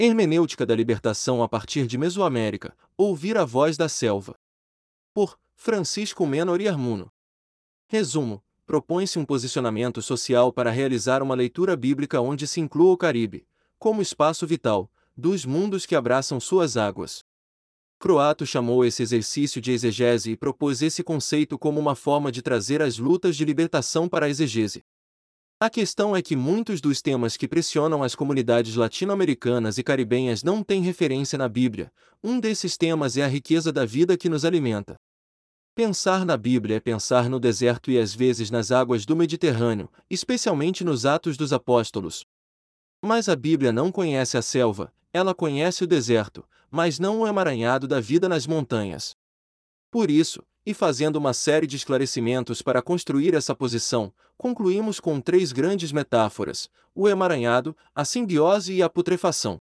Hermenêutica da libertação a partir de Mesoamérica, ouvir a voz da selva. Por Francisco Menor e Armuno. Resumo: propõe-se um posicionamento social para realizar uma leitura bíblica onde se inclua o Caribe, como espaço vital, dos mundos que abraçam suas águas. Croato chamou esse exercício de exegese e propôs esse conceito como uma forma de trazer as lutas de libertação para a exegese. A questão é que muitos dos temas que pressionam as comunidades latino-americanas e caribenhas não têm referência na Bíblia. Um desses temas é a riqueza da vida que nos alimenta. Pensar na Bíblia é pensar no deserto e às vezes nas águas do Mediterrâneo, especialmente nos Atos dos Apóstolos. Mas a Bíblia não conhece a selva, ela conhece o deserto, mas não o emaranhado da vida nas montanhas. Por isso, e fazendo uma série de esclarecimentos para construir essa posição, concluímos com três grandes metáforas: o emaranhado, a simbiose e a putrefação.